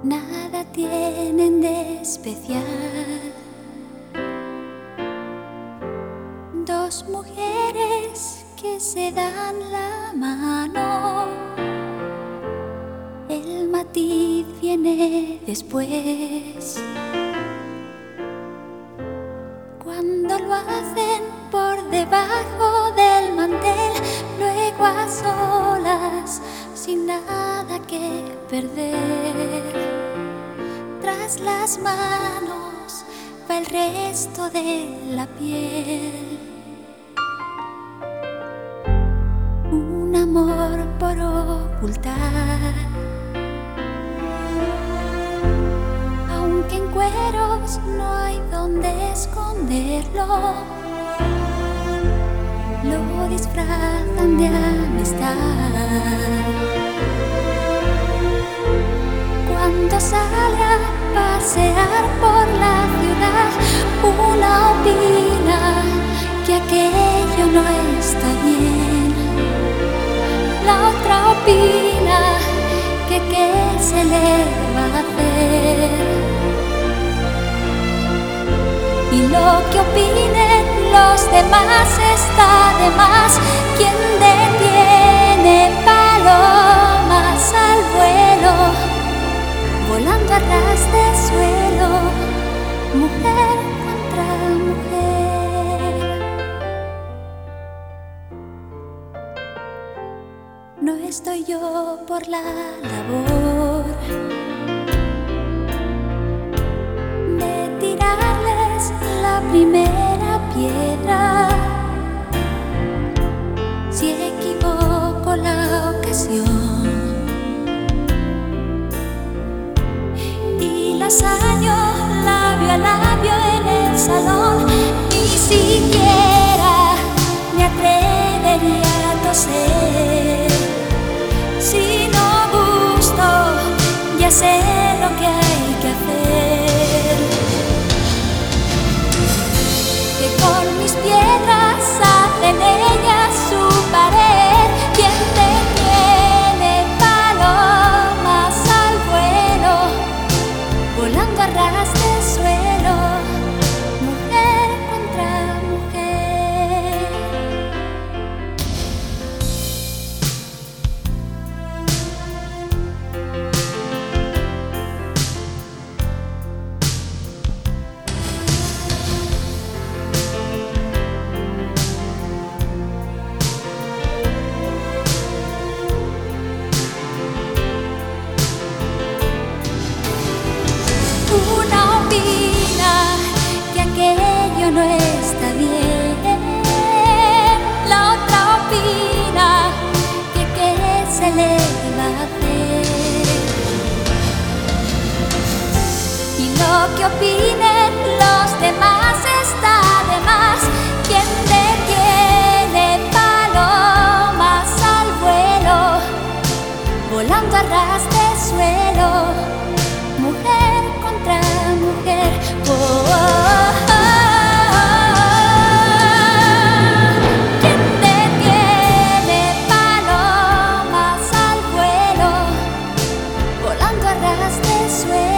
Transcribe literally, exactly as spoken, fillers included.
nada tienen de especial. Dos mujeres que se dan la mano, el matiz viene después. Cuando lo hacen por debajo del mantel, luego a solas, sin nada que perder. Tras las manos va el resto de la piel. Un amor por ocultar, aunque en cueros no hay donde esconderlo, lo disfrazan de amistad. Cuando sale a pasear por la ciudad, una opina que aquello no está bien, la otra opina que qué se le va a hacer. Y lo que opinen los demás está de más. Quien detiene palomas al vuelo, volando a ras de suelo, mujer contra mujer. No estoy yo por la labor de tirarles la primera piedra. Si equivoco la ocasión y las hallo labio a labio en el salón, ni siquiera me atrevería a toser. Si no gusto, ya sé lo que hay que hacer. Que con mis piedras hacen ellas su pared. Quien detiene palomas al vuelo, volando a ras de suelo, mujer contra mujer. Una opina que aquello no está bien, la otra opina que qué se le va a hacer. Y lo que opinen los demás está de más. Quien detiene palomas al vuelo, volando a ras de suelo, mujer contra mujer. Oh, oh, oh, oh. Quien detiene palomas al vuelo, volando a ras de suelo.